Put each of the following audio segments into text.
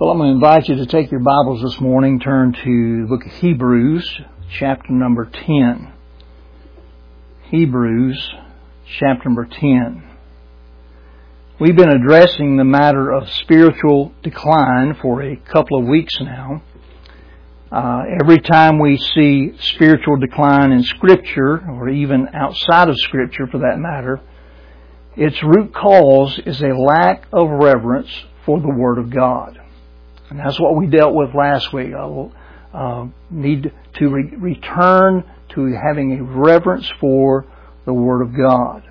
Well, I'm going to invite you to take your Bibles this morning, turn to the book of Hebrews, chapter number 10. Hebrews, chapter number 10. We've been addressing the matter of spiritual decline for a couple of weeks now. Every time we see spiritual decline in Scripture, or even outside of Scripture for that matter, its root cause is a lack of reverence for the Word of God. And that's what we dealt with last week. I will need to return to having a reverence for the Word of God.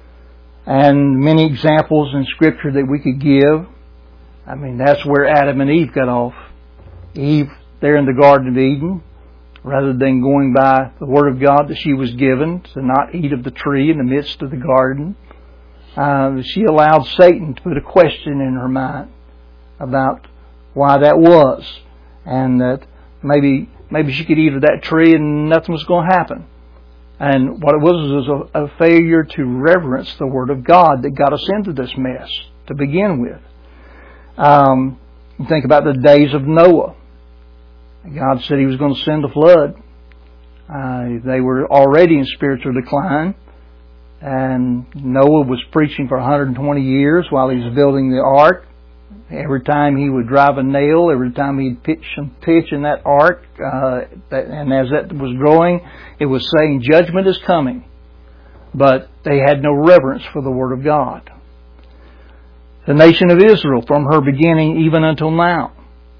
And many examples in Scripture that we could give. I mean, that's where Adam and Eve got off. Eve, there in the Garden of Eden, rather than going by the Word of God that she was given to not eat of the tree in the midst of the garden, she allowed Satan to put a question in her mind about why that was, and that maybe she could eat of that tree and nothing was going to happen. And what it was a failure to reverence the Word of God that got us into this mess to begin with. You think about the days of Noah. God said He was going to send a flood. They were already in spiritual decline. And Noah was preaching for 120 years while he was building the ark. Every time he would drive a nail, every time he'd pitch some pitch in that ark, and as that was growing, it was saying judgment is coming. But they had no reverence for the Word of God. The nation of Israel, from her beginning even until now,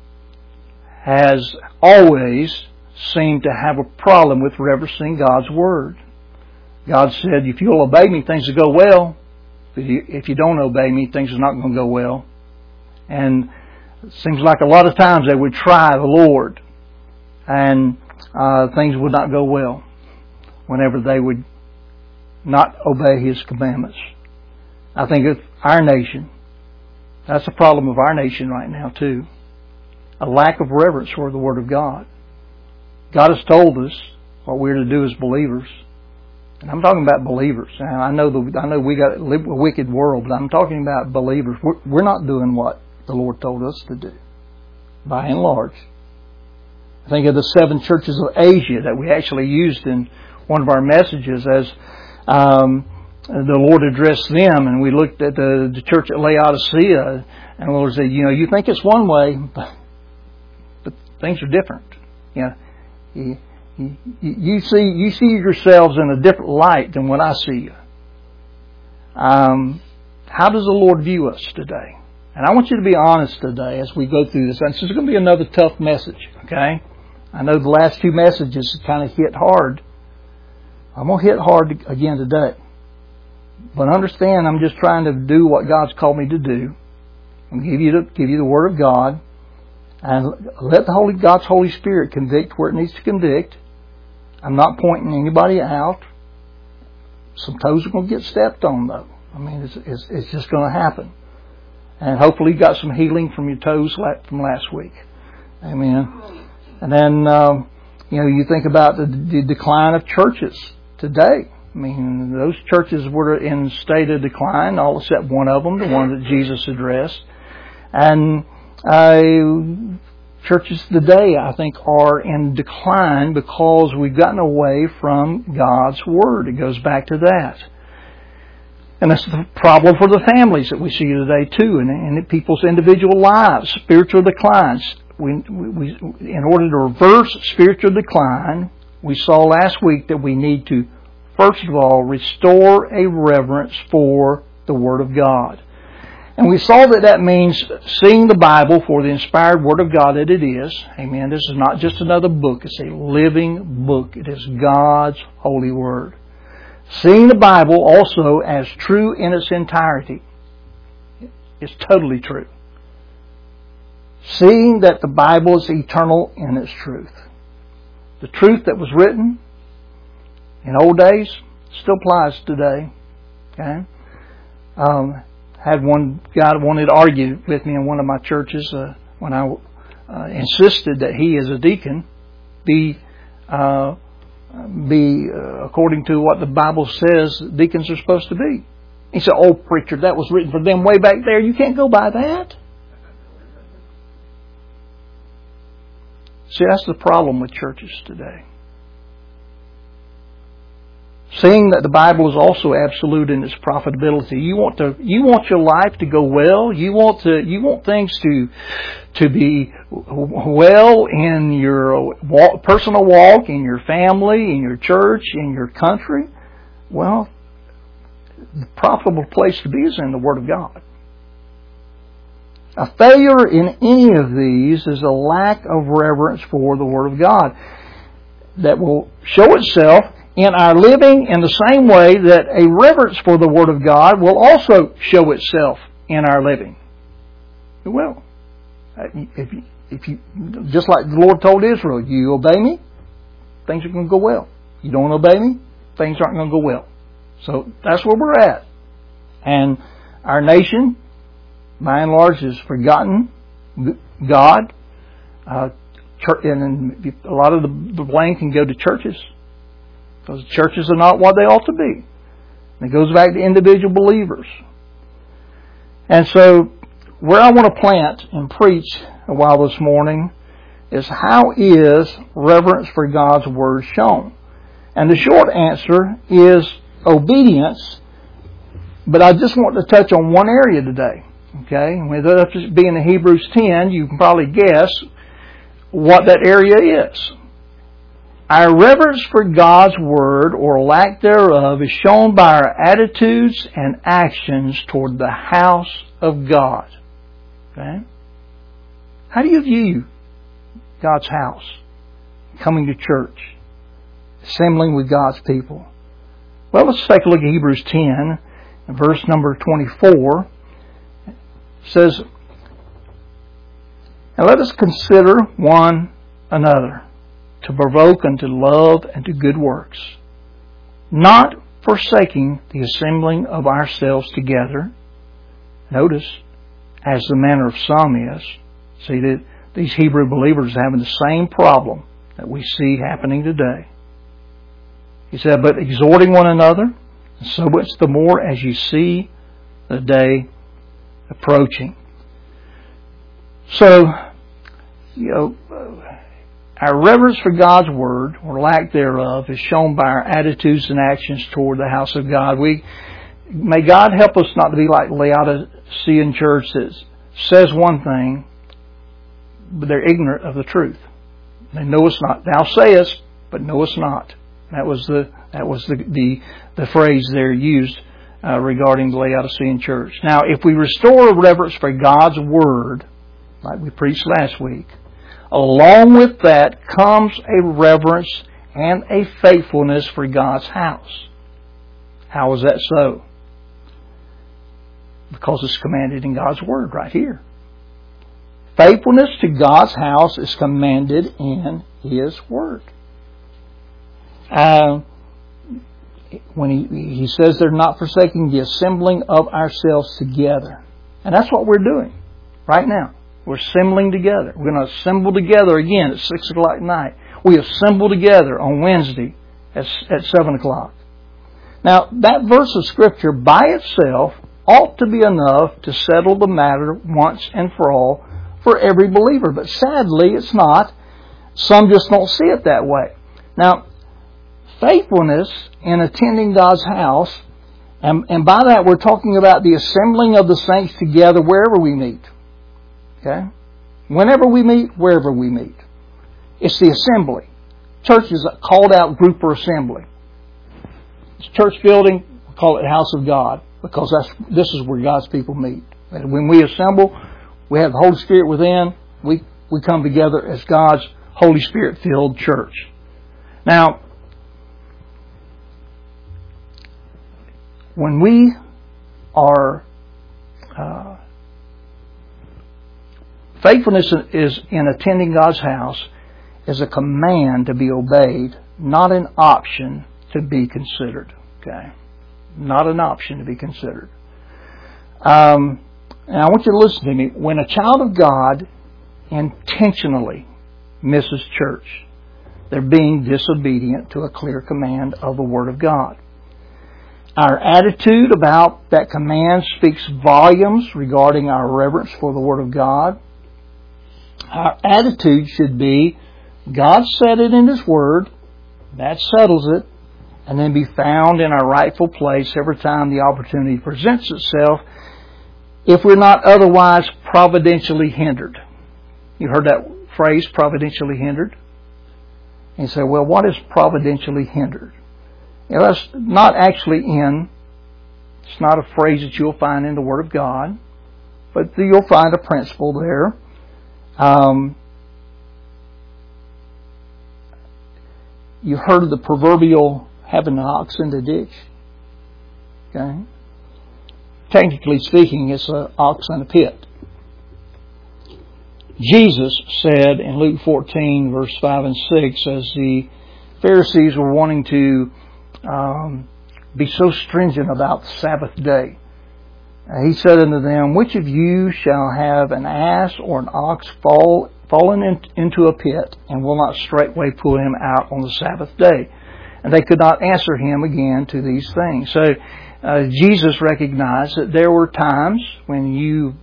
has always seemed to have a problem with reverencing God's Word. God said, if you'll obey me, things will go well. If you don't obey me, things are not going to go well. And it seems like a lot of times they would try the Lord and things would not go well whenever they would not obey His commandments. I think of our nation. That's a problem of our nation right now too. A lack of reverence for the Word of God. God has told us what we're to do as believers. And I'm talking about believers. Now, I know we got a wicked world, but I'm talking about believers. We're not doing what the Lord told us to do, by and large. I think of the 7 churches of Asia that we actually used in one of our messages as the Lord addressed them, and we looked at the church at Laodicea, and the Lord said, you think it's one way, but things are different. You see yourselves in a different light than what I see you. How does the Lord view us today? And I want you to be honest today as we go through this. And this is going to be another tough message, okay? I know the last 2 messages kind of hit hard. I'm going to hit hard again today. But understand, I'm just trying to do what God's called me to do. I'm give you the Word of God. And let God's Holy Spirit convict where it needs to convict. I'm not pointing anybody out. Some toes are going to get stepped on, though. I mean, it's just going to happen. And hopefully you got some healing from your toes from last week. Amen. And then, you think about the decline of churches today. I mean, those churches were in a state of decline, all except one of them, the one that Jesus addressed. And churches today, I think, are in decline because we've gotten away from God's Word. It goes back to that. And that's the problem for the families that we see today, too, and in people's individual lives, spiritual declines. In order to reverse spiritual decline, we saw last week that we need to, first of all, restore a reverence for the Word of God. And we saw that means seeing the Bible for the inspired Word of God that it is. Amen. This is not just another book. It's a living book. It is God's holy Word. Seeing the Bible also as true in its entirety. It's totally true. Seeing that the Bible is eternal in its truth. The truth that was written in old days still applies today. Okay? Had one guy that wanted to argue with me in one of my churches when I insisted that he, as a deacon, be according to what the Bible says deacons are supposed to be. He said, "Oh, preacher, that was written for them way back there. You can't go by that." See, that's the problem with churches today. Seeing that the Bible is also absolute in its profitability, you want your life to go well. You want things to be well in your personal walk, in your family, in your church, in your country. Well, the profitable place to be is in the Word of God. A failure in any of these is a lack of reverence for the Word of God that will show itself in our living in the same way that a reverence for the Word of God will also show itself in our living. It will. If you, just like the Lord told Israel, you obey me, things are going to go well. You don't obey me, things aren't going to go well. So that's where we're at. And our nation, by and large, has forgotten God. And a lot of the blame can go to churches, because churches are not what they ought to be. And it goes back to individual believers. And so, where I want to plant and preach a while this morning is, how is reverence for God's Word shown? And the short answer is obedience. But I just want to touch on one area today. Okay? With us being in Hebrews 10, you can probably guess what that area is. Our reverence for God's Word, or lack thereof, is shown by our attitudes and actions toward the house of God. Okay? How do you view God's house? Coming to church, assembling with God's people. Well, let's take a look at Hebrews 10, verse number 24. It says, "And let us consider one another, to provoke unto love and to good works, not forsaking the assembling of ourselves together." Notice, as the manner of some is. See, that these Hebrew believers are having the same problem that we see happening today. He said, "But exhorting one another, and so much the more as you see the day approaching." So, our reverence for God's Word, or lack thereof, is shown by our attitudes and actions toward the house of God. May God help us not to be like Laodicean church that says one thing, but they're ignorant of the truth. They know it's not. Thou sayest, but know it's not. That was the phrase there used regarding the Laodicean church. Now, if we restore a reverence for God's Word, like we preached last week, along with that comes a reverence and a faithfulness for God's house. How is that so? Because it's commanded in God's Word right here. Faithfulness to God's house is commanded in His Word. When he says they're not forsaking the assembling of ourselves together. And that's what we're doing right now. We're assembling together. We're going to assemble together again at 6 o'clock at night. We assemble together on Wednesday at 7 o'clock. Now, that verse of Scripture by itself ought to be enough to settle the matter once and for all for every believer. But sadly, it's not. Some just don't see it that way. Now, faithfulness in attending God's house, and by that we're talking about the assembling of the saints together wherever we meet. Okay? Whenever we meet, wherever we meet. It's the assembly. Church is a called out group or assembly. It's a church building, we call it the house of God, because this is where God's people meet. And when we assemble, we have the Holy Spirit within. We come together as God's Holy Spirit filled church. Now, when we are faithfulness is in attending God's house is a command to be obeyed, not an option to be considered. Okay, not an option to be considered. And I want you to listen to me. When a child of God intentionally misses church, they're being disobedient to a clear command of the Word of God. Our attitude about that command speaks volumes regarding our reverence for the Word of God. Our attitude should be God said it in His Word. That settles it. And then be found in our rightful place every time the opportunity presents itself, if we're not otherwise providentially hindered. You heard that phrase, providentially hindered? And you say, well, what is providentially hindered? That's not actually it's not a phrase that you'll find in the Word of God, but you'll find a principle there. You heard of the proverbial having an ox in the ditch. Okay? Technically speaking, it's an ox in a pit. Jesus said in Luke 14, verse 5 and 6, as the Pharisees were wanting to be so stringent about the Sabbath day, He said unto them, which of you shall have an ass or an ox fallen into a pit, and will not straightway pull him out on the Sabbath day? And they could not answer Him again to these things. So Jesus recognized that there were times when you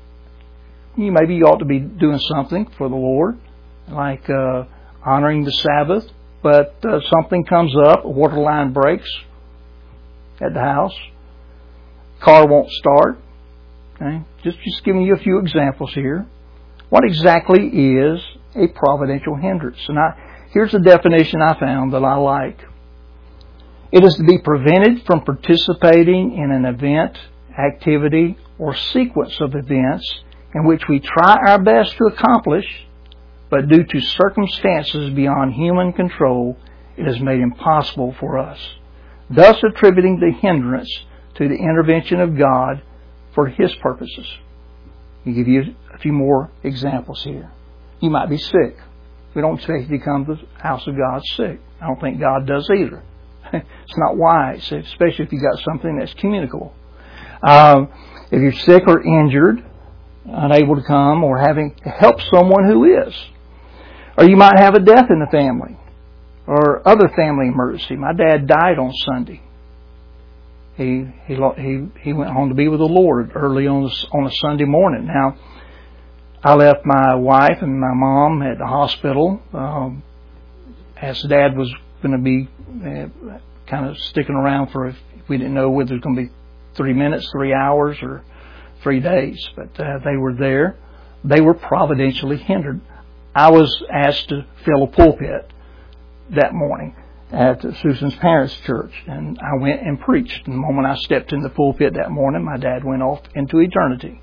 maybe ought to be doing something for the Lord, like honoring the Sabbath, but something comes up, a water line breaks at the house, car won't start. Okay? Just giving you a few examples here. What exactly is a providential hindrance? And here's a definition I found that I like. It is to be prevented from participating in an event, activity, or sequence of events in which we try our best to accomplish, but due to circumstances beyond human control, it is made impossible for us, thus attributing the hindrance to the intervention of God for His purposes. I'll give you a few more examples here. You might be sick. We don't expect you to come to the house of God sick. I don't think God does either. It's not wise, especially if you've got something that's communicable. If you're sick or injured, unable to come, or having to help someone who is. Or you might have a death in the family, or other family emergency. My dad died on Sunday. He went home to be with the Lord early on a Sunday morning. Now, I left my wife and my mom at the hospital as Dad was going to be kind of sticking around for, we didn't know whether it was going to be 3 minutes, 3 hours, or 3 days. But they were there. They were providentially hindered. I was asked to fill a pulpit that morning at Susan's parents' church, and I went and preached. And the moment I stepped in the pulpit that morning, my dad went off into eternity.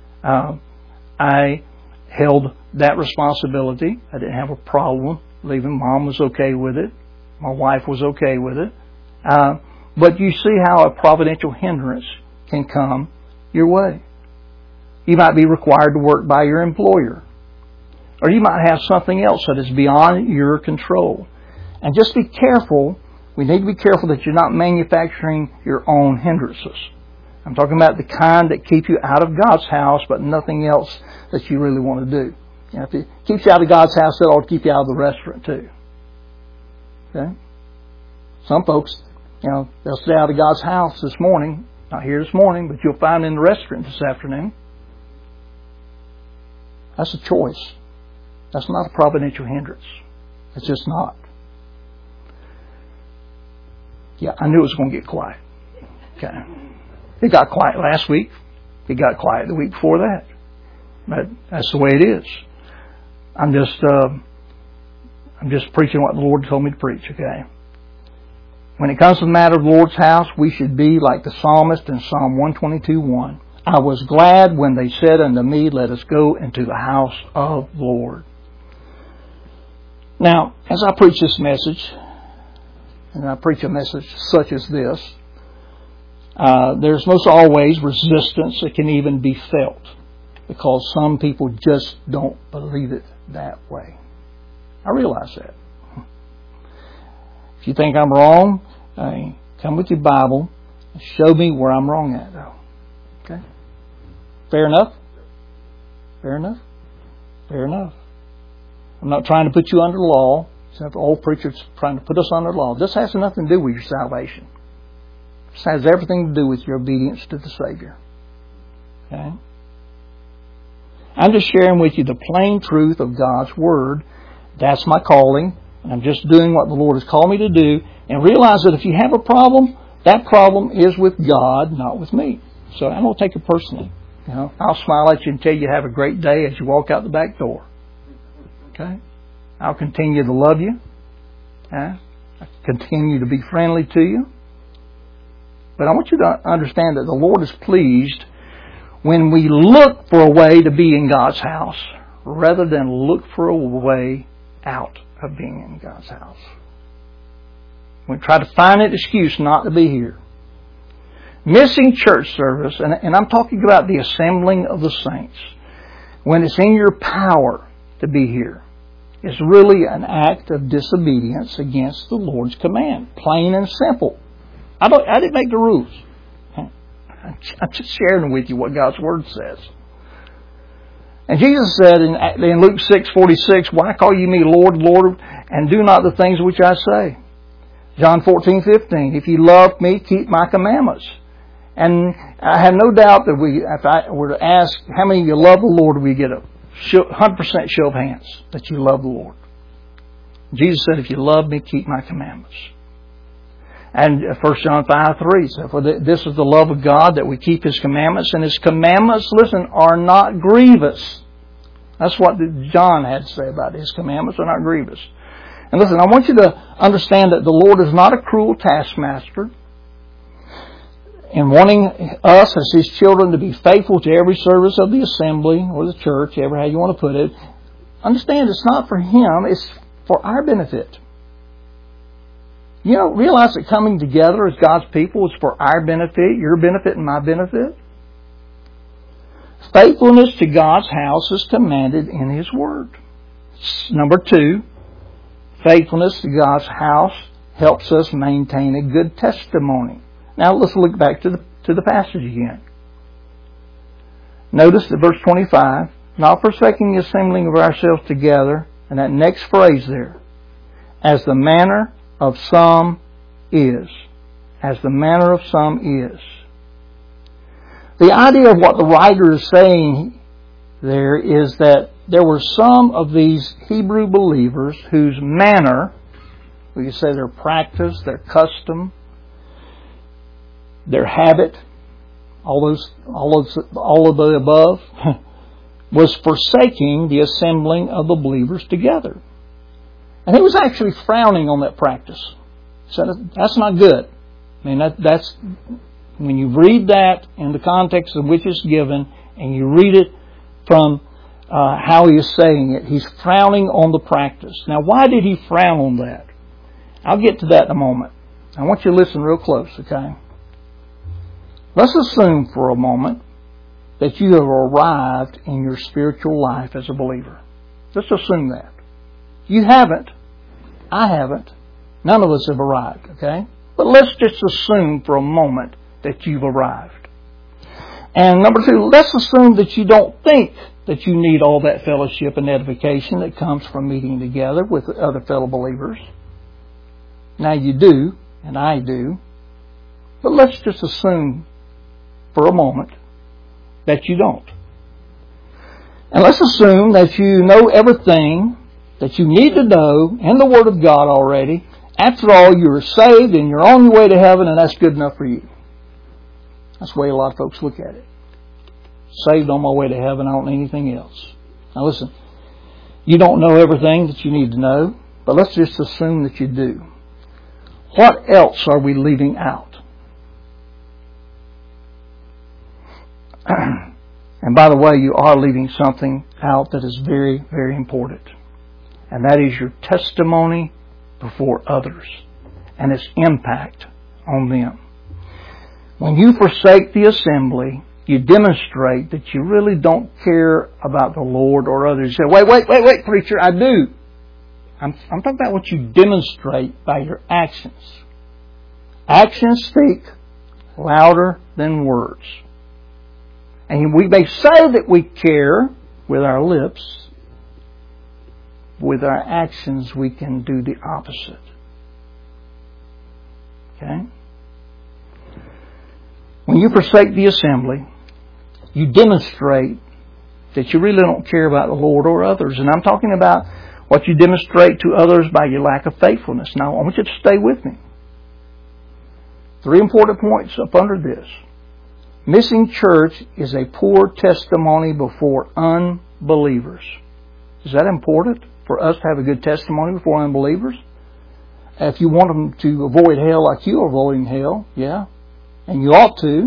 I held that responsibility. I didn't have a problem leaving. Mom was okay with it. My wife was okay with it. But you see how a providential hindrance can come your way. You might be required to work by your employer. Or you might have something else that is beyond your control. And just be careful. We need to be careful that you're not manufacturing your own hindrances. I'm talking about the kind that keep you out of God's house, but nothing else that you really want to do. You know, if it keeps you out of God's house, that ought to keep you out of the restaurant too. Okay? Some folks, they'll stay out of God's house this morning. Not here this morning, but you'll find in the restaurant this afternoon. That's a choice. That's not a providential hindrance. It's just not. Yeah, I knew it was going to get quiet. Okay. It got quiet last week. It got quiet the week before that. But that's the way it is. I'm just preaching what the Lord told me to preach, okay? When it comes to the matter of the Lord's house, we should be like the psalmist in Psalm 122:1. I was glad when they said unto me, let us go into the house of the Lord. Now, as I preach this message, and I preach a message such as this, there's most always resistance that can even be felt because some people just don't believe it that way. I realize that. If you think I'm wrong, come with your Bible and show me where I'm wrong at, though. Okay? Fair enough? Fair enough? Fair enough. I'm not trying to put you under law. It's not the old preachers trying to put us under law. This has nothing to do with your salvation. This has everything to do with your obedience to the Savior. Okay? I'm just sharing with you the plain truth of God's Word that's my calling, and I'm just doing what the Lord has called me to do, and realize that if you have a problem, that problem is with God, not with me. So I don't take it personally. I'll smile at you and tell you have a great day as you walk out the back door. Okay? I'll continue to love you. I'll continue to be friendly to you. But I want you to understand that the Lord is pleased when we look for a way to be in God's house rather than look for a way out of being in God's house. We try to find an excuse not to be here. Missing church service, and I'm talking about the assembling of the saints, when it's in your power to be here, is really an act of disobedience against the Lord's command. Plain and simple. I didn't make the rules. I'm just sharing with you what God's Word says. And Jesus said in Luke 6:46, "Why call you me Lord, Lord, and do not the things which I say?" John 14:15, "If you love me, keep my commandments." And I have no doubt that if I were to ask how many of you love the Lord, we get a 100% show of hands that you love the Lord. Jesus said, "If you love me, keep my commandments." And 1 John 5:3 said, "For this is the love of God, that we keep His commandments, and His commandments, listen, are not grievous." That's what John had to say about it. His commandments are not grievous. And listen, I want you to understand that the Lord is not a cruel taskmaster in wanting us as His children to be faithful to every service of the assembly or the church, however how you want to put it. Understand, it's not for Him, it's for our benefit. Realize that coming together as God's people is for our benefit, your benefit and my benefit. Faithfulness to God's house is commanded in His Word. Number 2, faithfulness to God's house helps us maintain a good testimony. Now let's look back to the passage again. Notice that verse 25, "Not forsaking the assembling of ourselves together," and that next phrase there, "as the manner of some is." As the manner of some is. The idea of what the writer is saying there is that there were some of these Hebrew believers whose manner, we could say their practice, their custom, their habit, all of the above, was forsaking the assembling of the believers together. And he was actually frowning on that practice. He said, that's not good. I mean, that's when you read that in the context in which it's given, and you read it from how he is saying it, he's frowning on the practice. Now, why did he frown on that? I'll get to that in a moment. I want you to listen real close, okay? Let's assume for a moment that you have arrived in your spiritual life as a believer. Let's assume that. You haven't. I haven't. None of us have arrived, okay? But let's just assume for a moment that you've arrived. And number 2, let's assume that you don't think that you need all that fellowship and edification that comes from meeting together with other fellow believers. Now you do, and I do. But let's just assume for a moment that you don't. And let's assume that you know everything that you need to know in the Word of God already. After all, you're saved and you're on your way to heaven, and that's good enough for you. That's the way a lot of folks look at it. Saved, on my way to heaven, I don't need anything else. Now listen, you don't know everything that you need to know, but let's just assume that you do. What else are we leaving out? And by the way, you are leaving something out that is very, very important. And that is your testimony before others and its impact on them. When you forsake the assembly, you demonstrate that you really don't care about the Lord or others. You say, wait, preacher, I do. I'm talking about what you demonstrate by your actions. Actions speak louder than words. And we may say that we care with our lips. With our actions, we can do the opposite. Okay? When you forsake the assembly, you demonstrate that you really don't care about the Lord or others. And I'm talking about what you demonstrate to others by your lack of faithfulness. Now, I want you to stay with me. 3 important points up under this. Missing church is a poor testimony before unbelievers. Is that important for us to have a good testimony before unbelievers? If you want them to avoid hell like you are avoiding hell, yeah, and you ought to.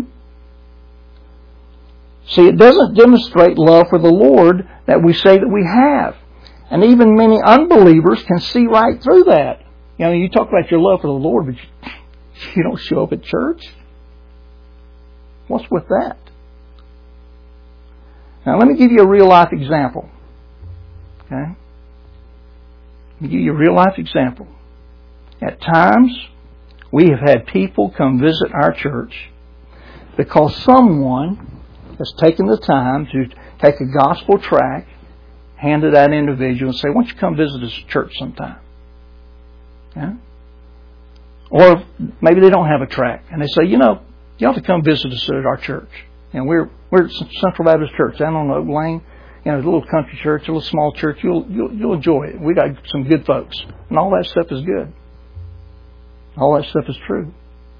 See, it doesn't demonstrate love for the Lord that we say that we have. And even many unbelievers can see right through that. You know, you talk about your love for the Lord, but you don't show up at church. What's with that? Now, let me give you a real-life example. Okay? Let me give you a real-life example. At times, we have had people come visit our church because someone has taken the time to take a gospel tract, hand to that individual, and say, "Why don't you come visit us at church sometime?" Yeah? Or maybe they don't have a tract, and they say, "You ought to come visit us at our church." And we're Central Baptist Church down on Oak Lane. A little country church, a little small church. You'll enjoy it. We got some good folks, and all that stuff is good. All that stuff is true.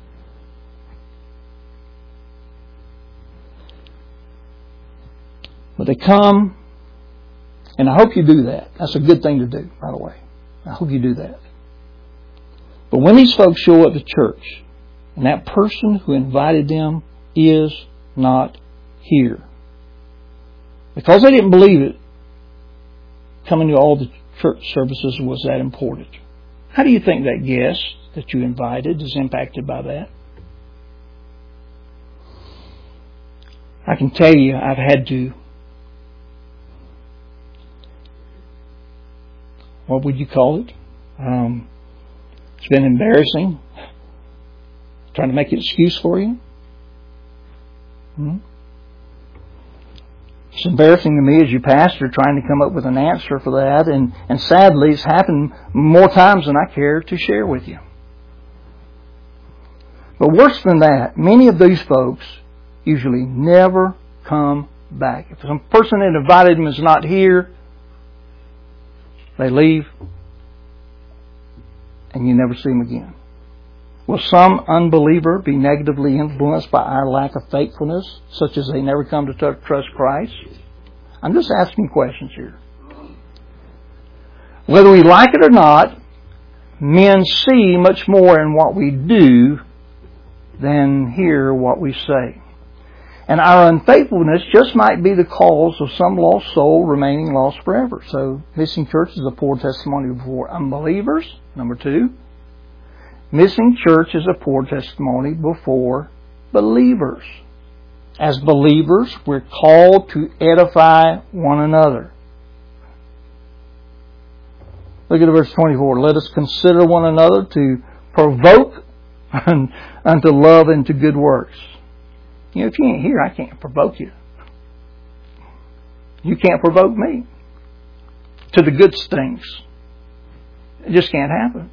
But they come, and I hope you do that. That's a good thing to do, by the way. I hope you do that. But when these folks show up to church, and that person who invited them is not here, because they didn't believe it, coming to all the church services was that important. How do you think that guest that you invited is impacted by that? I can tell you I've had to, what would you call it? It's been embarrassing. Trying to make an excuse for you. It's embarrassing to me as your pastor trying to come up with an answer for that. And sadly, it's happened more times than I care to share with you. But worse than that, many of these folks usually never come back. If some person that invited them is not here, they leave and you never see them again. Will some unbeliever be negatively influenced by our lack of faithfulness, such as they never come to trust Christ? I'm just asking questions here. Whether we like it or not, men see much more in what we do than hear what we say. And our unfaithfulness just might be the cause of some lost soul remaining lost forever. So, missing church is a poor testimony before unbelievers. Number 2. Missing church is a poor testimony before believers. As believers, we're called to edify one another. Look at verse 24. Let us consider one another to provoke unto love and to good works. If you ain't here, I can't provoke you. You can't provoke me to the good things. It just can't happen.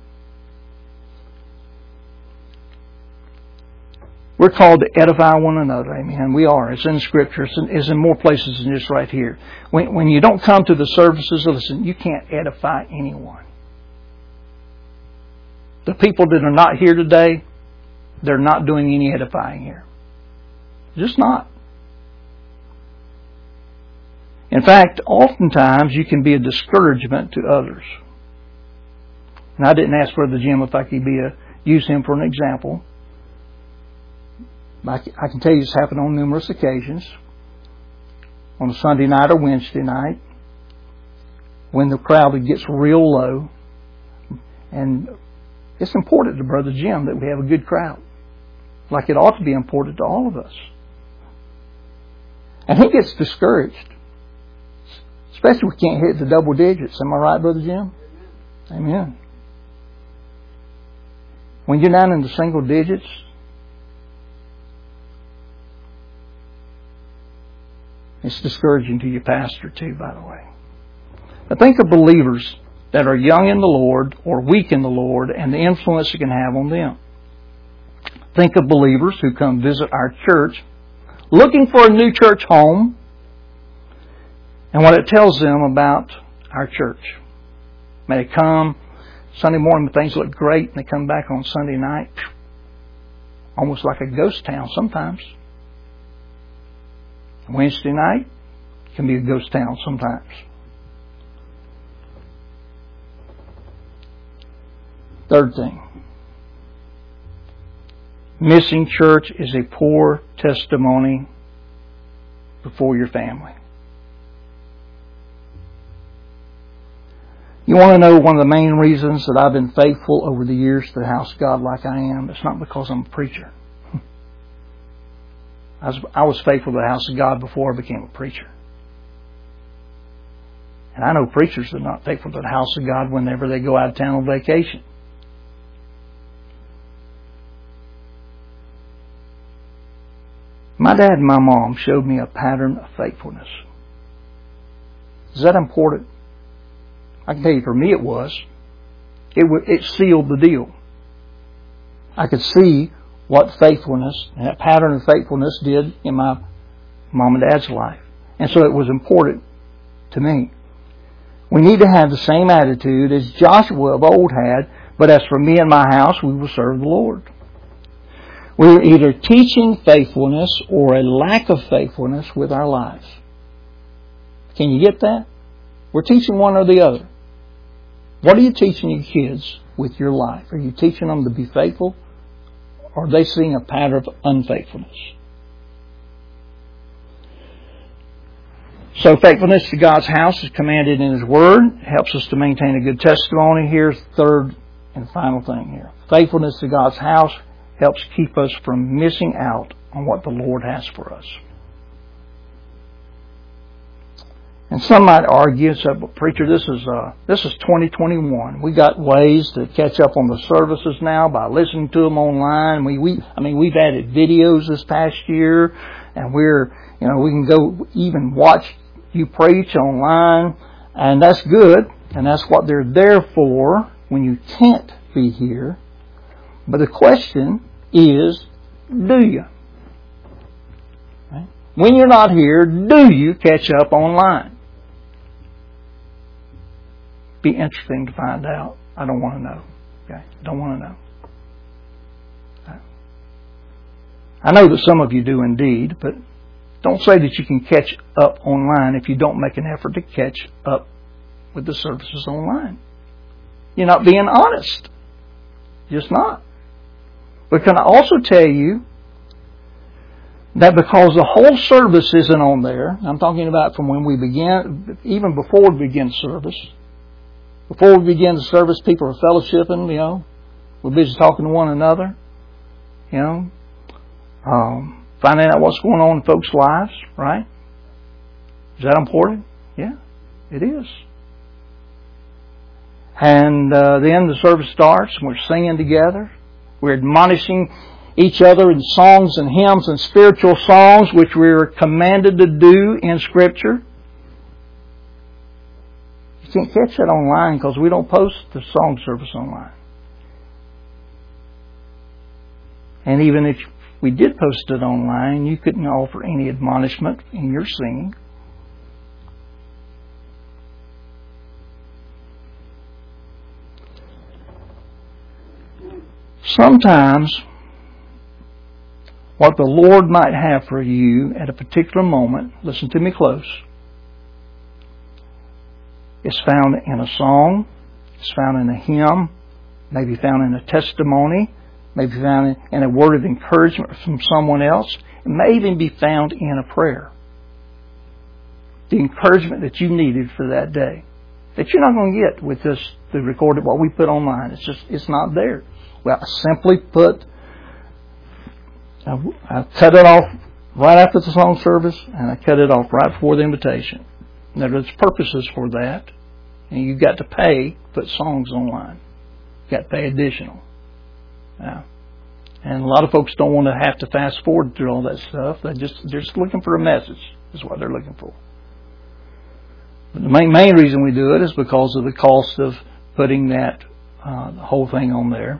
We're called to edify one another. Amen. We are. It's in Scripture. It's in more places than just right here. When you don't come to the services, listen, you can't edify anyone. The people that are not here today, they're not doing any edifying here. Just not. In fact, oftentimes you can be a discouragement to others. And I didn't ask Brother Jim if I could use him for an example. I can tell you it's happened on numerous occasions. On a Sunday night or Wednesday night, when the crowd gets real low. And it's important to Brother Jim that we have a good crowd. Like it ought to be important to all of us. And he gets discouraged. Especially if we can't hit the double digits. Am I right, Brother Jim? Amen. When you're down in the single digits, it's discouraging to your pastor too, by the way. But think of believers that are young in the Lord or weak in the Lord and the influence it can have on them. Think of believers who come visit our church looking for a new church home and what it tells them about our church. May they come Sunday morning, things look great, and they come back on Sunday night, almost like a ghost town sometimes. Wednesday night can be a ghost town sometimes. Third thing. Missing church is a poor testimony before your family. You want to know one of the main reasons that I've been faithful over the years to the house of God like I am? It's not because I'm a preacher. I was faithful to the house of God before I became a preacher. And I know preachers that are not faithful to the house of God whenever they go out of town on vacation. My dad and my mom showed me a pattern of faithfulness. Is that important? I can tell you, for me it was. It sealed the deal. I could see what faithfulness, and that pattern of faithfulness did in my mom and dad's life. And so it was important to me. We need to have the same attitude as Joshua of old had, but as for me and my house, we will serve the Lord. We're either teaching faithfulness or a lack of faithfulness with our lives. Can you get that? We're teaching one or the other. What are you teaching your kids with your life? Are you teaching them to be faithful? Or are they seeing a pattern of unfaithfulness? So faithfulness to God's house is commanded in His Word. It helps us to maintain a good testimony. Here's the third and final thing here. Faithfulness to God's house helps keep us from missing out on what the Lord has for us. And some might argue, say, "But preacher, this is 2021. We got ways to catch up on the services now by listening to them online. We've added videos this past year, and we can go even watch you preach online, and that's good, and that's what they're there for when you can't be here. But the question is, do you? Right? When you're not here, do you catch up online? Be interesting to find out. I don't want to know. Okay? Don't want to know. I know that some of you do indeed, but don't say that you can catch up online if you don't make an effort to catch up with the services online. You're not being honest. Just not. But can I also tell you that because the whole service isn't on there, I'm talking about from when we begin, even before we begin service. Before we begin the service, people are fellowshipping, we're busy talking to one another, finding out what's going on in folks' lives, right? Is that important? Yeah, it is. And then the service starts, and we're singing together. We're admonishing each other in songs and hymns and spiritual songs, which we're commanded to do in Scripture. You can't catch that online because we don't post the song service online. And even if we did post it online, you couldn't offer any admonishment in your singing. Sometimes, what the Lord might have for you at a particular moment, listen to me close, is found in a song, it's found in a hymn, maybe found in a testimony, maybe found in a word of encouragement from someone else. It may even be found in a prayer. The encouragement that you needed for that day, that you're not going to get with the recorded, what we put online. It's not there. Well, I simply I cut it off right after the song service, and I cut it off right before the invitation. Now, there's purposes for that, and you've got to pay to put songs online. You've got to pay additional. Now, and a lot of folks don't want to have to fast forward through all that stuff. They're just looking for a message, is what they're looking for. But the main reason we do it is because of the cost of putting that the whole thing on there.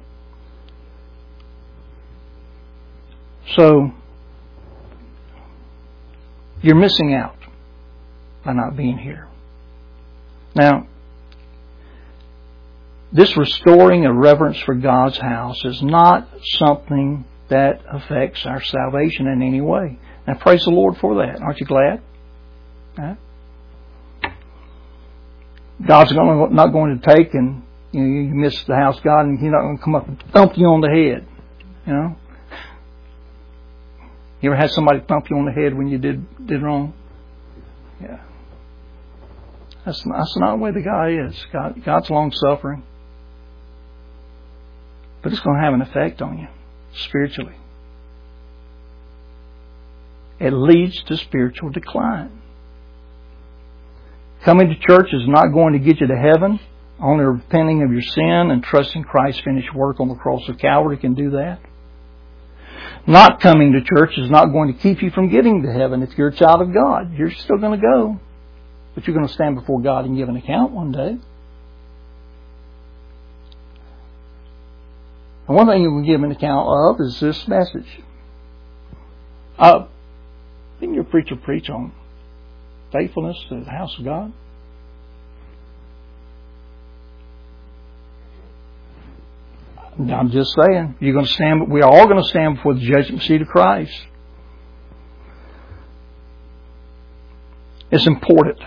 So, you're missing out by not being here. Now, this restoring a reverence for God's house is not something that affects our salvation in any way. Now praise the Lord for that. Aren't you glad? Huh? God's not going to take and you miss the house of God and He's not going to come up and thump you on the head. You know? You ever had somebody thump you on the head when you did wrong? Yeah. That's not the way the guy is. God's long-suffering. But it's going to have an effect on you spiritually. It leads to spiritual decline. Coming to church is not going to get you to heaven. Only repenting of your sin and trusting Christ's finished work on the cross of Calvary can do that. Not coming to church is not going to keep you from getting to heaven. If you're a child of God, you're still going to go. But you're going to stand before God and give an account one day. And one thing you can give an account of is this message. Didn't your preacher preach on faithfulness to the house of God? I'm just saying, we are all going to stand before the judgment seat of Christ. It's important.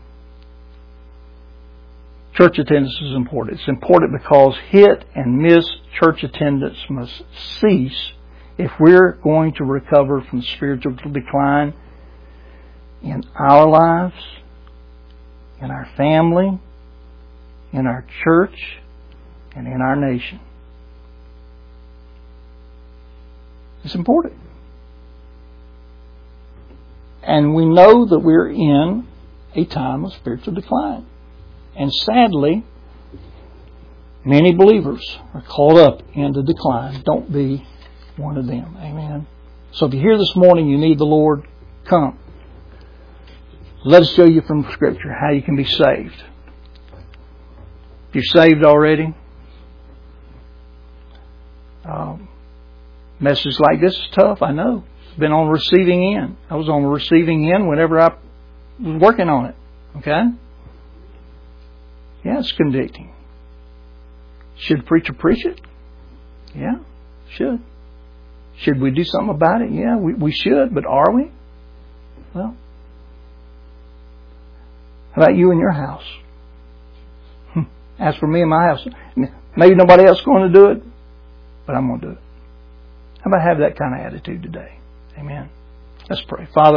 Church attendance is important. It's important because hit and miss church attendance must cease if we're going to recover from spiritual decline in our lives, in our family, in our church, and in our nation. It's important. And we know that we're in a time of spiritual decline. And sadly, many believers are caught up in the decline. Don't be one of them. Amen. So if you're here this morning, you need the Lord, come. Let us show you from Scripture how you can be saved. If you're saved already, messages like this is tough, I know. Been on the receiving end. I was on the receiving end whenever I was working on it. Okay? Yeah, it's convicting. Should the preacher preach it? Yeah, should. Should we do something about it? Yeah, we should, but are we? Well, how about you and your house? As for me and my house, maybe nobody else is going to do it, but I'm going to do it. How about have that kind of attitude today? Amen. Let's pray. Father,